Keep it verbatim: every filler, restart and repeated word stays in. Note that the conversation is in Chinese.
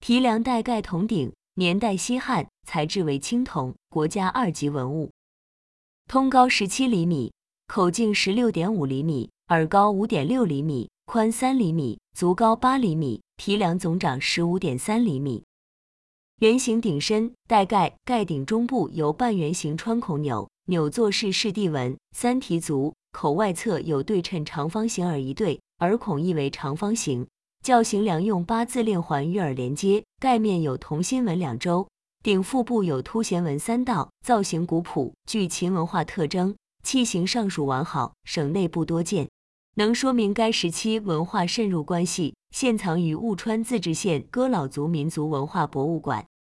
提梁带盖铜鼎，年代西汉，材质为青铜，国家二级文物。通高十七厘米，口径十六点五厘米，耳高五点六厘米，宽三厘米，足高八厘米，提梁总长十五点三厘米。圆形鼎身，带盖，盖顶中部有半圆形穿孔钮，钮座是式地纹，三提足，口外侧有对称长方形耳一对，耳孔亦为长方形。轿形梁用八字链环与耳连接，盖面有同心纹两周，顶腹部有凸弦纹三道，造型古朴，具秦文化特征，器形尚属完好，省内不多见。能说明该时期文化渗入关系，现藏于务川自治县哥老族民族文化博物馆。